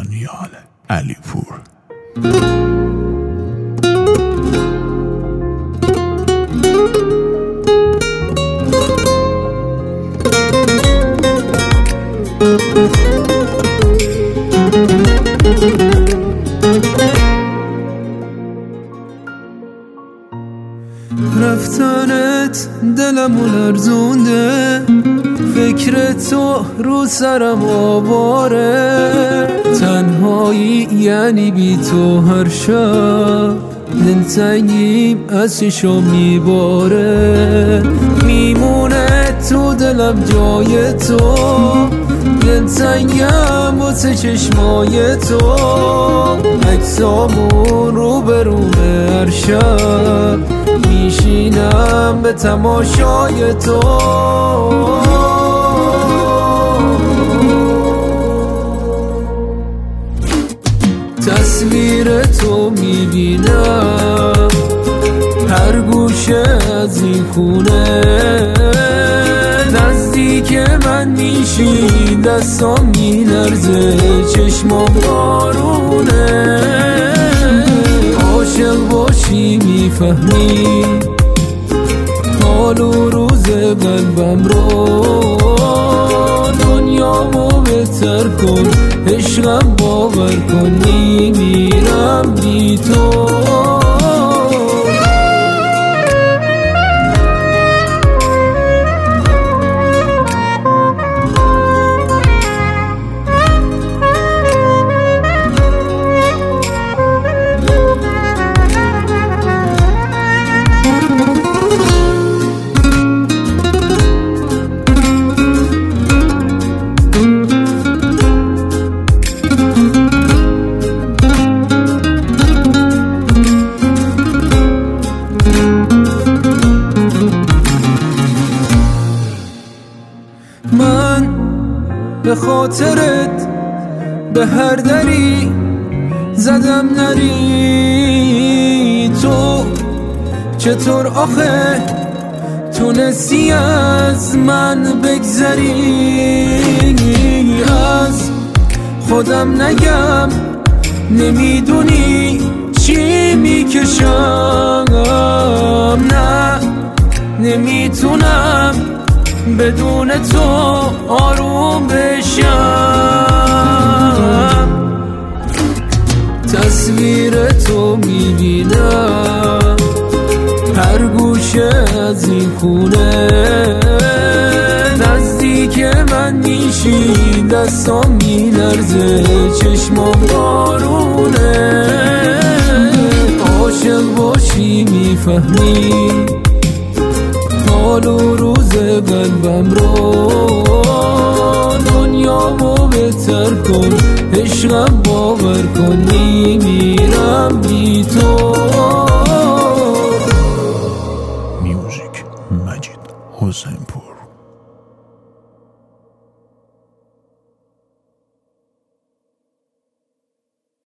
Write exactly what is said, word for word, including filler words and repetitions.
دانیال علیپور. رفتنت دلمو لرزونده، فکر تو رو سرم آواره، تنهایی یعنی بی تو هر شب دلتنگیم از چشم میباره، میمونه تو دلم جای تو، دلتنگم واسه چشمای تو، عکسامون رو برونه هر شب میشینم به تماشای تو. تصویر تو میبینم هر گوشه از این خونه، نزدیک من میشی دستام میلرزه چشمام بارونه، عاشق باشی میفهمی حال و روز قلبم رو، دنیامو بهتر کن عشقم باور کن میمیرم بی تو. من به خاطرت به هر دری زدم نری، تو چطور آخه تونستی از من بگذری، از خودم نگم نمیدونی چی میکشم، نه نمیتونم بدون تو آروم بشم، تصویر تو میبینم هر گوشه از این خونه، نزدیک من میشی دستام میلرزه چشمام بارونه، عاشق باشی میفهمی حال و روز قلبم رو، دنیامو بهتر کن عشقم باور کن میمیرم بی تو. میوزیک مجید حسین پور.